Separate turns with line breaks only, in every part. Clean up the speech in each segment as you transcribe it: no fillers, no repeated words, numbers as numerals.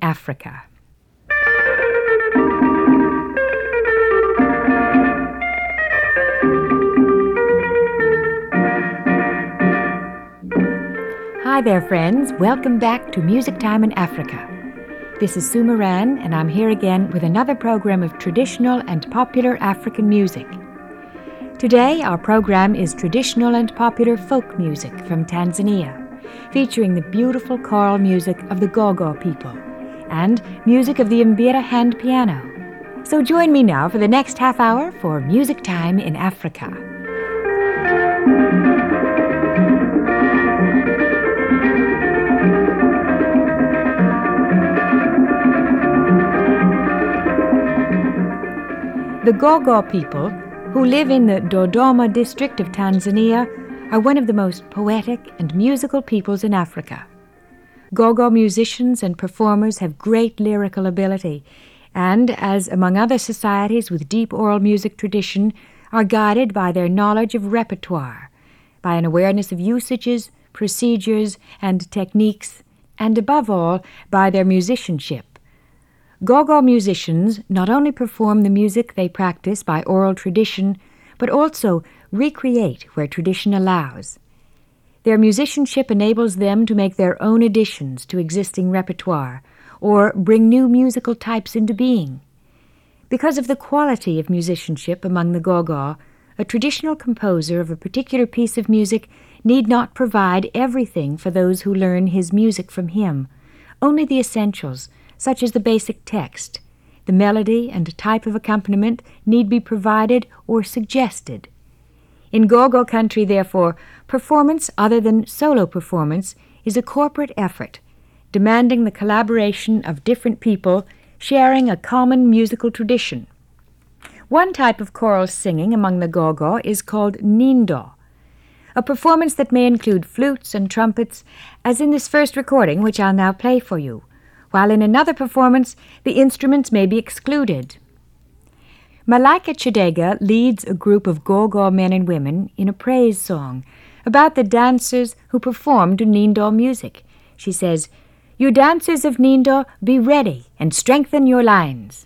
Africa. Hi there, friends. Welcome back to Music Time in Africa. This is Sue Moran, and I'm here again with another program of traditional and popular African music. Today, our program is traditional and popular folk music from Tanzania, featuring the beautiful choral music of the Gogo people and music of the Mbira hand piano. So join me now for the next half hour for Music Time in Africa. The Gogo people, who live in the Dodoma district of Tanzania, are one of the most poetic and musical peoples in Africa. Gogo musicians and performers have great lyrical ability and, as among other societies with deep oral music tradition, are guided by their knowledge of repertoire, by an awareness of usages, procedures, and techniques, and above all, by their musicianship. Gogo musicians not only perform the music they practice by oral tradition, but also recreate where tradition allows. Their musicianship enables them to make their own additions to existing repertoire, or bring new musical types into being. Because of the quality of musicianship among the Gogo, a traditional composer of a particular piece of music need not provide everything for those who learn his music from him, only the essentials, such as the basic text. The melody and type of accompaniment need be provided or suggested. In Gogo country, therefore, performance other than solo performance is a corporate effort, demanding the collaboration of different people sharing a common musical tradition. One type of choral singing among the Gogo is called Nindo, a performance that may include flutes and trumpets, as in this first recording, which I'll now play for you, while in another performance the instruments may be excluded. Malaika Chidega leads a group of Gogo men and women in a praise song about the dancers who perform to Nindo music. She says, "You dancers of Nindo, be ready and strengthen your lines."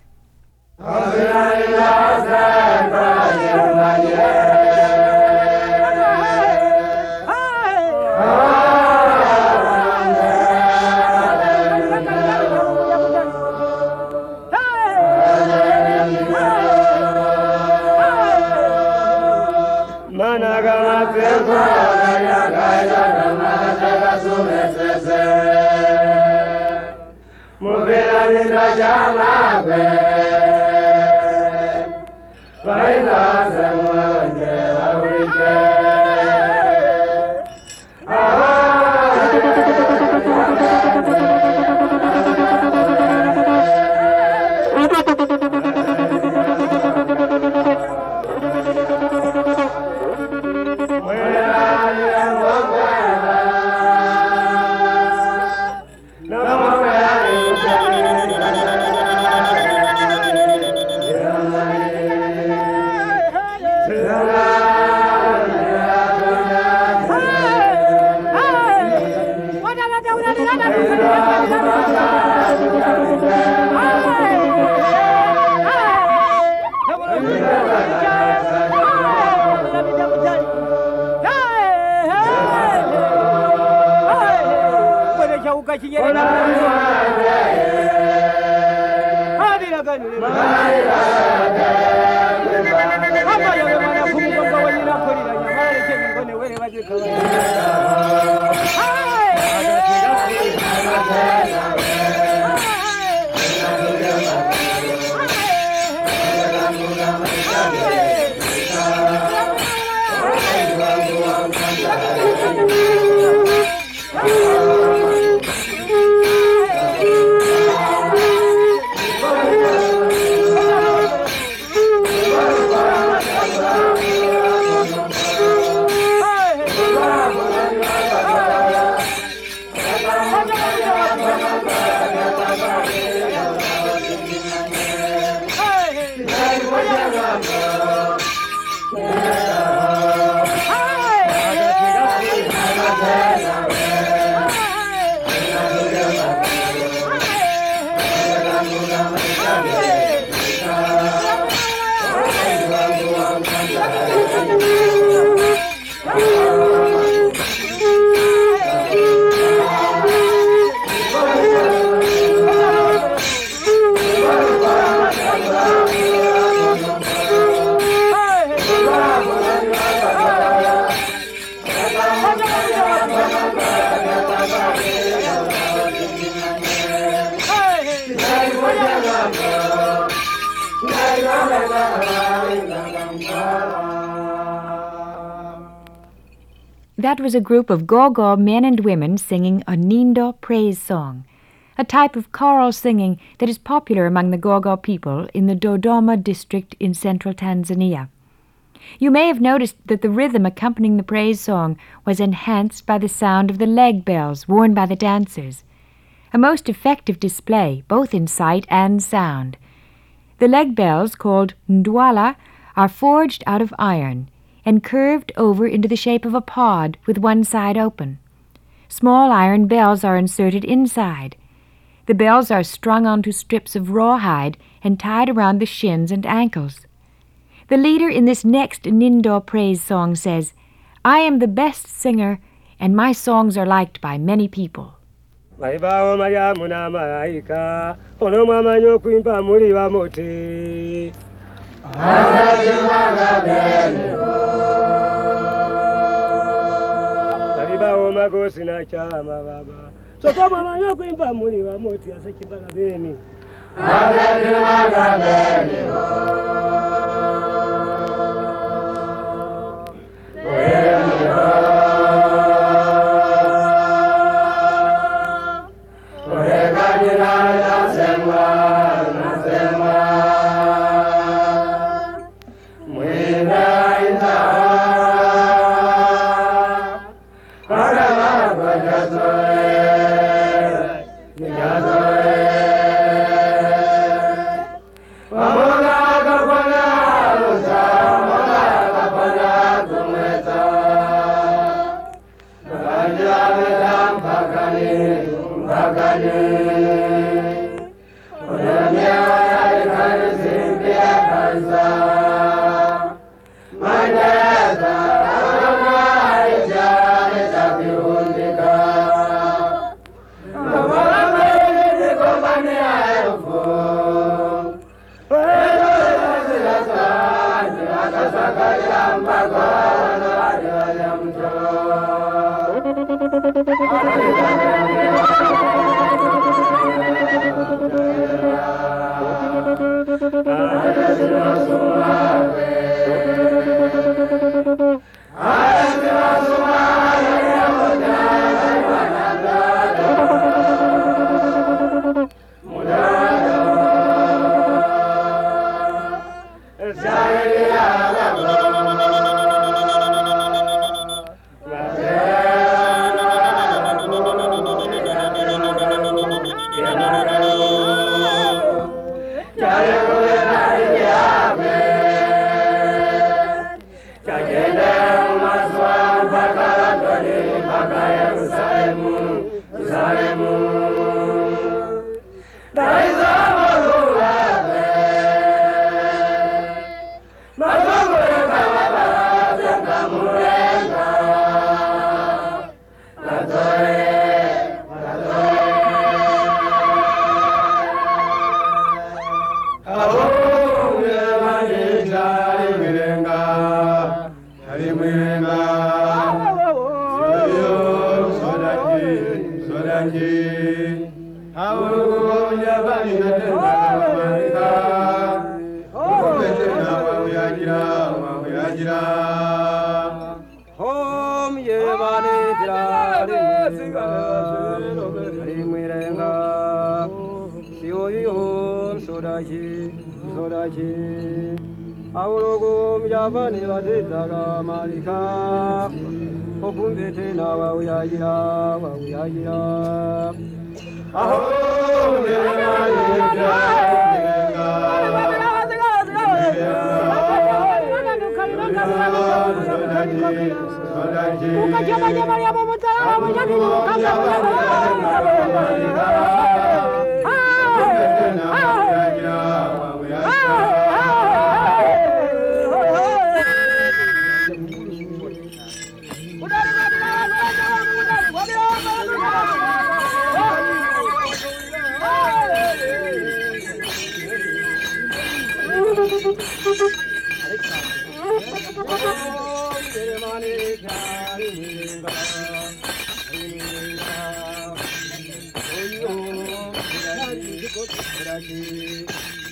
That was a group of Gogo men and women singing a Nindo praise song, a type of choral singing that is popular among the Gogo people in the Dodoma district in central Tanzania. You may have noticed that the rhythm accompanying the praise song was enhanced by the sound of the leg bells worn by the dancers, a most effective display both in sight and sound. The leg bells, called ndwala, are forged out of iron and curved over into the shape of a pod with one side open. Small iron bells are inserted inside. The bells are strung onto strips of rawhide and tied around the shins and ankles. The leader in this next Nindo praise song says, "I am the best singer, and my songs are liked by many people."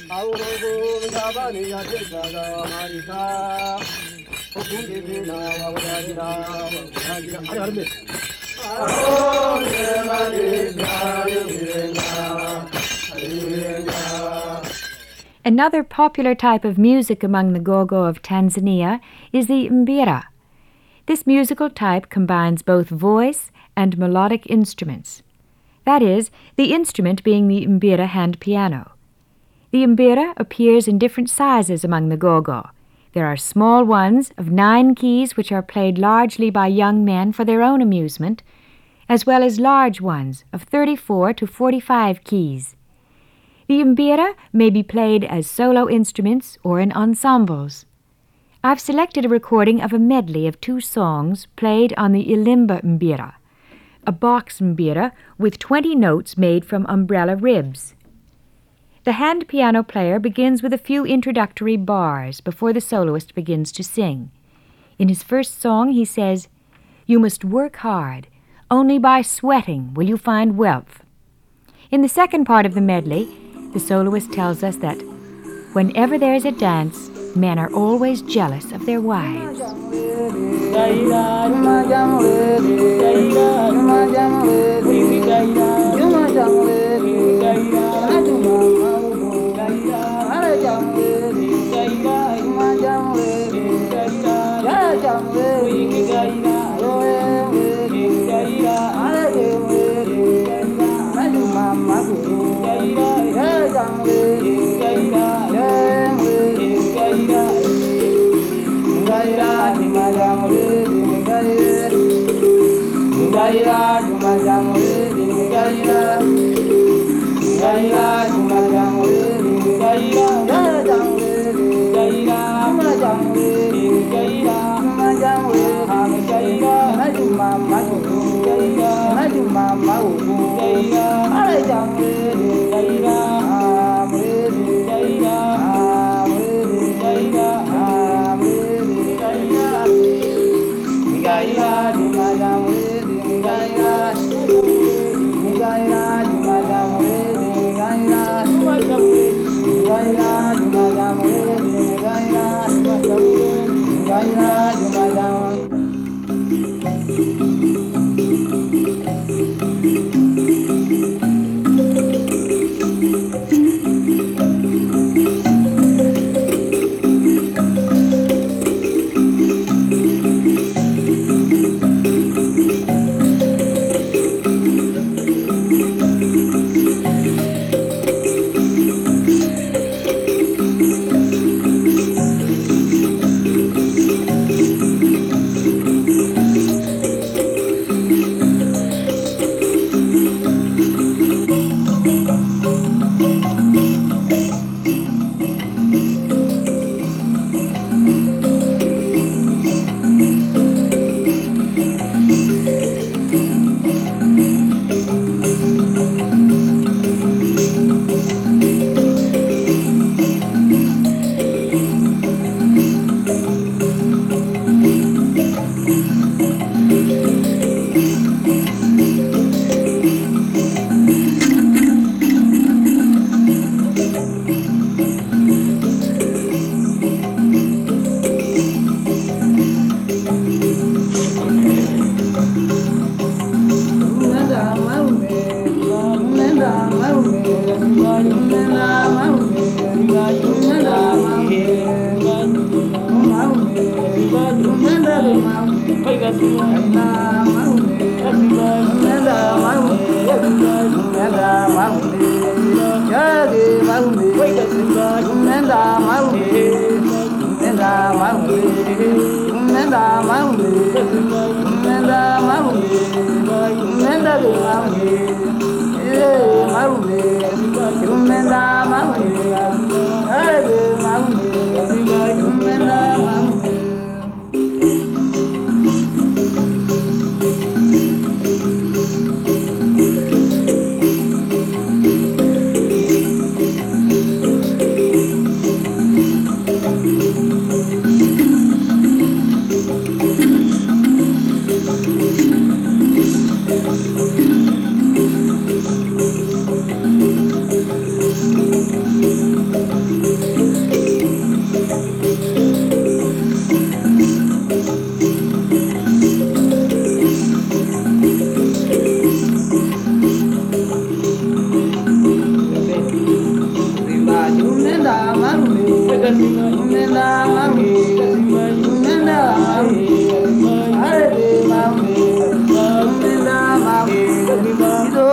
Another popular type of music among the Gogo of Tanzania is the mbira. This musical type combines both voice and melodic instruments. That is, the instrument being the mbira hand piano. The mbira appears in different sizes among the Gogo. There are small ones of 9 keys which are played largely by young men for their own amusement, as well as large ones of 34 to 45 keys. The mbira may be played as solo instruments or in ensembles. I've selected a recording of a medley of 2 songs played on the Ilimba mbira, a box mbira with 20 notes made from umbrella ribs. The hand piano player begins with a few introductory bars before the soloist begins to sing. In his first song he says, "You must work hard. Only by sweating will you find wealth." In the second part of the medley, the soloist tells us that whenever there is a dance, men are always jealous of their wives.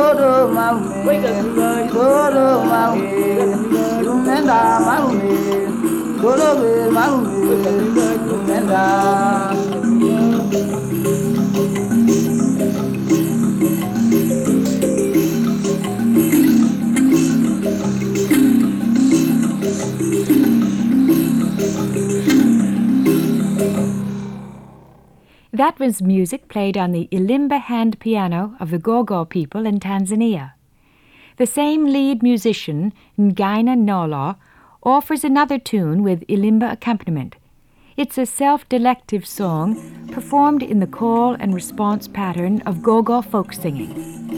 Godo Maune, Godo Maune, Lumenda Maune, Godo Maune, Lumenda.
That was music played on the Ilimba hand piano of the Gogo people in Tanzania. The same lead musician, Ngaina Nolo, offers another tune with Ilimba accompaniment. It's a self-delective song performed in the call and response pattern of Gogo folk singing.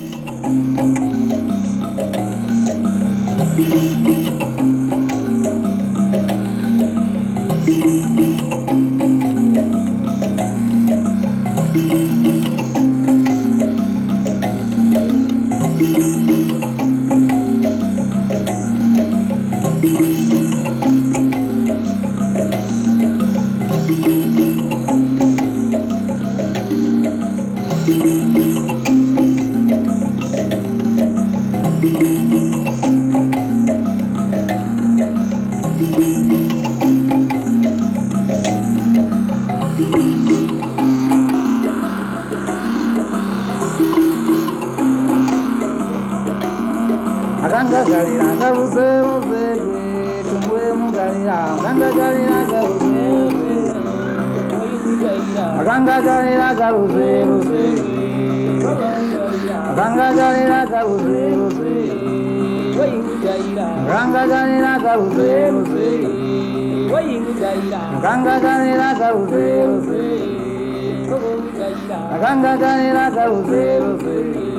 Ganga galira garuze uze tumwe mugalira ganga galira garuze ganga galira garuze uze ganga galira garuze uze ganga galira garuze uze ganga galira garuze uze ganga galira garuze uze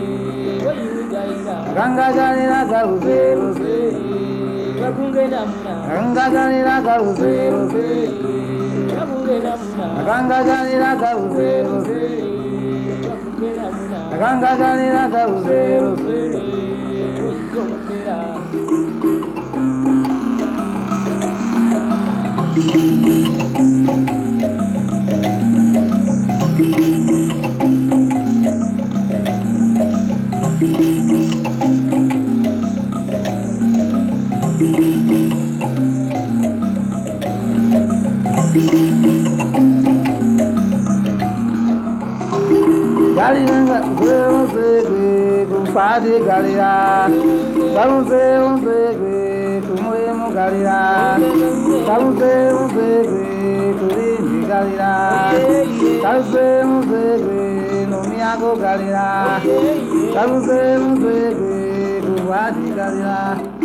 Ganga galira garuze ruze, Ganga galira garuze ruze, Ganga galira garuze ruze, Ganga galira garuze ruze. Galira ruze kumfadi galira, garuze ruze kumuremu galira, garuze ruze kurindi galira, garuze ruze nomiago galira, garuze ruze kumfadi galira.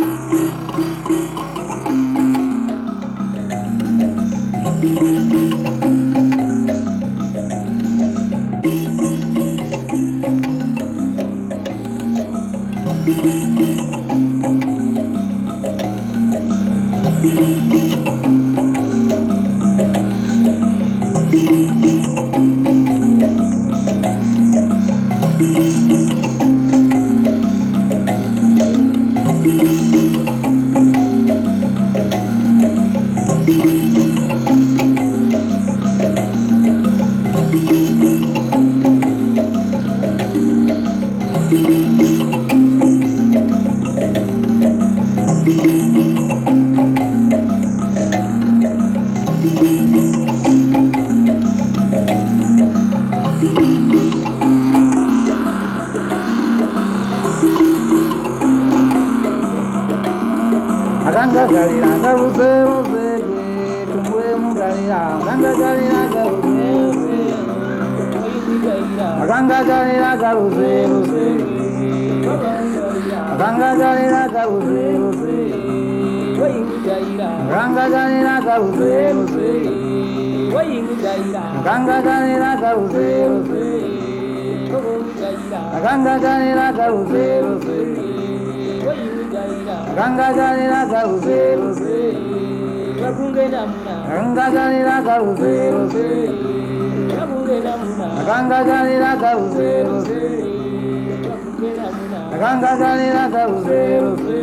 Ganga galira garuze ruze tumwe mugalira ganga galira garuze ganga galira garuze ruze ganga galira garuze ruze ganga galira garuze ruze ganga galira garuze ruze ganga galira garuze ruze Ganga galira garuze ruze, Ganga galira garuze ruze, Ganga galira garuze ruze, Ganga galira garuze ruze.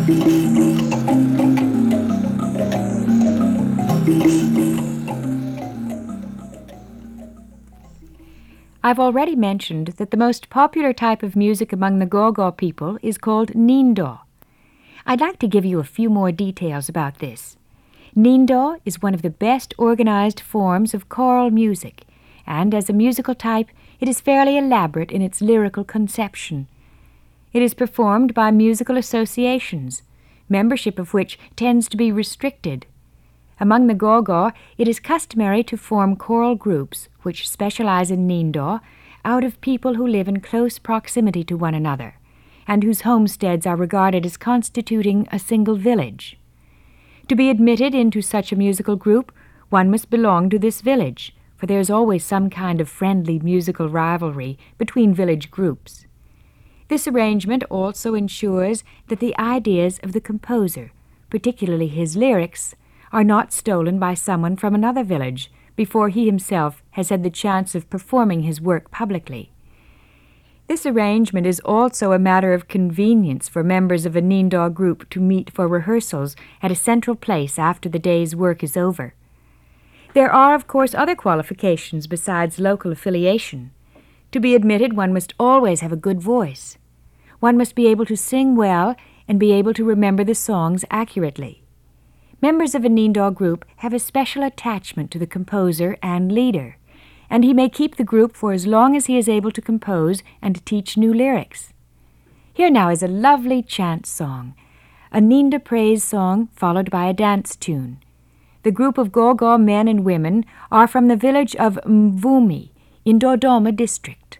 I've already mentioned that the most popular type of music among the Gogo people is called Nindo. I'd like to give you a few more details about this. Nindo is one of the best organized forms of choral music, and as a musical type, it is fairly elaborate in its lyrical conception. It is performed by musical associations, membership of which tends to be restricted. Among the Gogo, it is customary to form choral groups which specialize in Nindo out of people who live in close proximity to one another, and whose homesteads are regarded as constituting a single village. To be admitted into such a musical group, one must belong to this village, for there is always some kind of friendly musical rivalry between village groups. This arrangement also ensures that the ideas of the composer, particularly his lyrics, are not stolen by someone from another village before he himself has had the chance of performing his work publicly. This arrangement is also a matter of convenience for members of a Nindo group to meet for rehearsals at a central place after the day's work is over. There are, of course, other qualifications besides local affiliation. To be admitted, one must always have a good voice. One must be able to sing well and be able to remember the songs accurately. Members of a Nindo group have a special attachment to the composer and leader, and he may keep the group for as long as he is able to compose and to teach new lyrics. Here now is a lovely chant song, a Nindo praise song followed by a dance tune. The group of Gogo men and women are from the village of Mvumi in Dodoma district.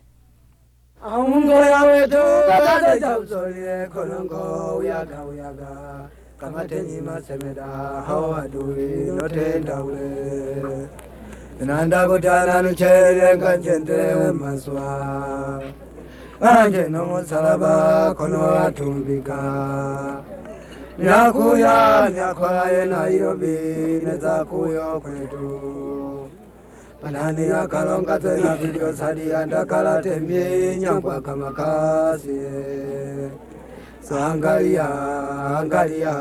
Kamateni masemeda hawa duri no tenda ule nanda kutana nuchere kanjente maswa anje no salaba kono atumbika nyakuya nyakwaye na yobi nezakuyo kwetu panani akalonga tena video sadi andakala temye nyangwa kamakasi Angalia, angalia.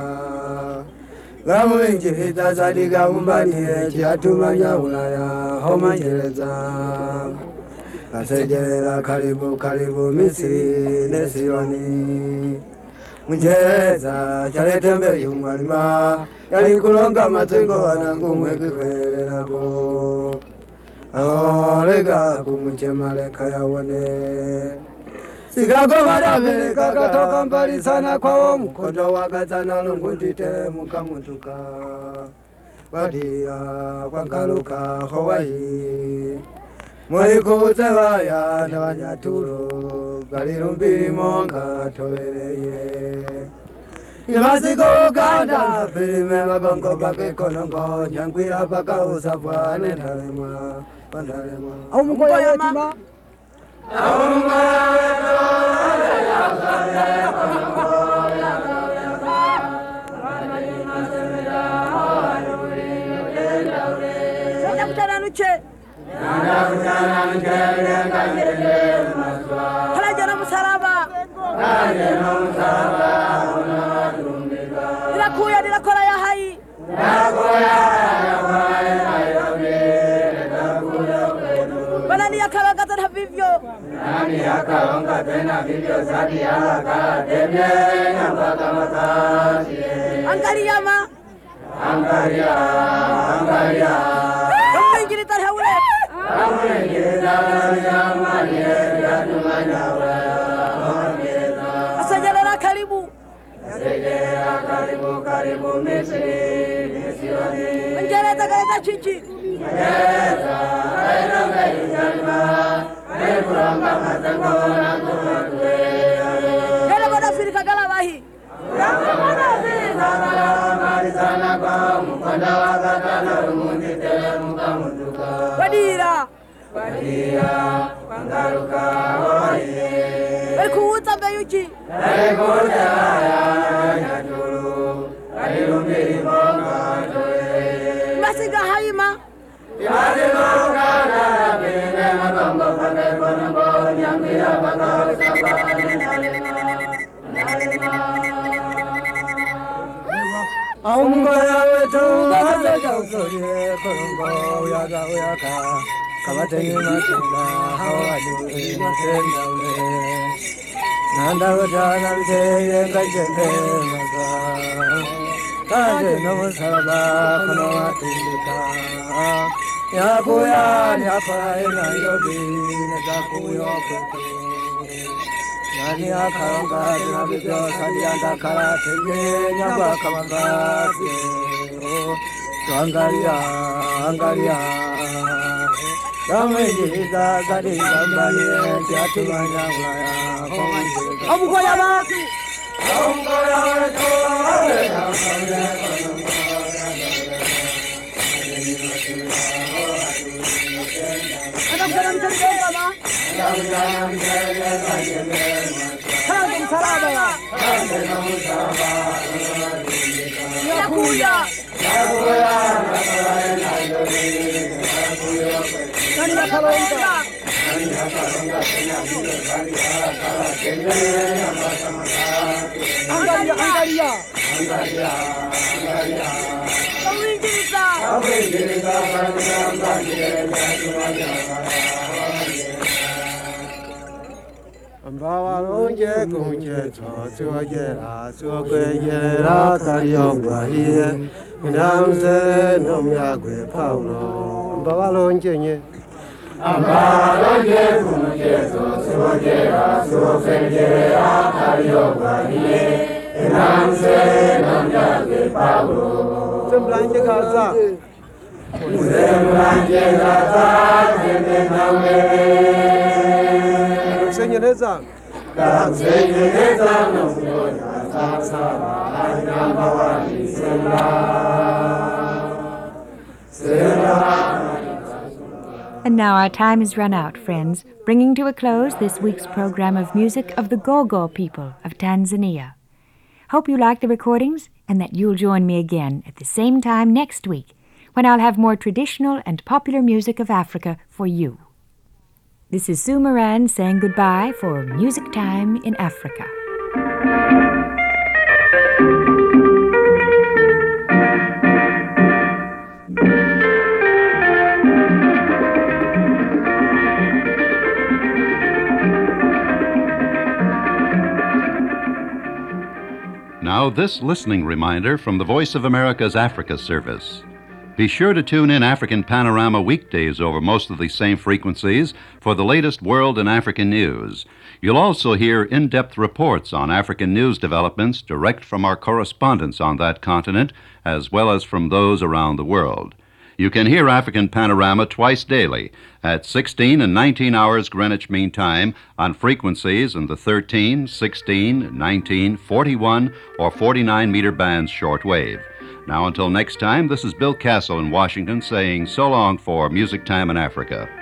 Gamu injihita sadiga umbani chiatumanya ulaya homanjeleza. Kasejelera karibu karibu Misri nesioni. Munjeleza chaletembe yumwalima yalikulonga matengo wanangumwe kikwelerako. Olega kumuchemale kayawone. Sikako madabele kakatoka mbali sana kwao mkondo wakazana lungundite mukamutuka wadia kwankaluka Hawaii mwikuze waya na wanyaturo galirumbiri monga tolereye Imasiko kanda filime magongo bake konongo nyankwira baka usafwane ndarema pandarema
Aumuko yatima
Nani akaonga tena vivyo zadi alaka temye nyambaka matasi
Angalia ma
Angalia, angalia
Ingili tarhaule
Ingili tarhaule
Asajelera karibu
Asajelera karibu karibu Misri Misioni
Angeleta kaleta chichi
Angeleta Kailonga ijalima Kuranga matangona kumatwe
Kera boda firika galabahi
Kuranga matangona marisana kwa mkonda wakatana rumundi tele mukamunduka
Badira
Badira Pangaruka oye
Berkuuta beyuchi
Berkuuta ya nyaturu Kalirumbiri monga toye
Masiga haima
Imadi monga na bine magongo pake konongo Nyambira baka usapa
And now our time has run out, friends, bringing to a close this week's program of music of the Gogo people of Tanzania. Hope you like the recordings and that you'll join me again at the same time next week when I'll have more traditional and popular music of Africa for you. This is Sue Moran saying goodbye for Music Time in Africa.
Now, this listening reminder from the Voice of America's Africa Service. Be sure to tune in African Panorama weekdays over most of these same frequencies for the latest world and African news. You'll also hear in-depth reports on African news developments direct from our correspondents on that continent, as well as from those around the world. You can hear African Panorama twice daily at 16 and 19 hours Greenwich Mean Time on frequencies in the 13, 16, 19, 41, or 49 meter bands shortwave. Now, until next time, this is Bill Castle in Washington saying so long for Music Time in Africa.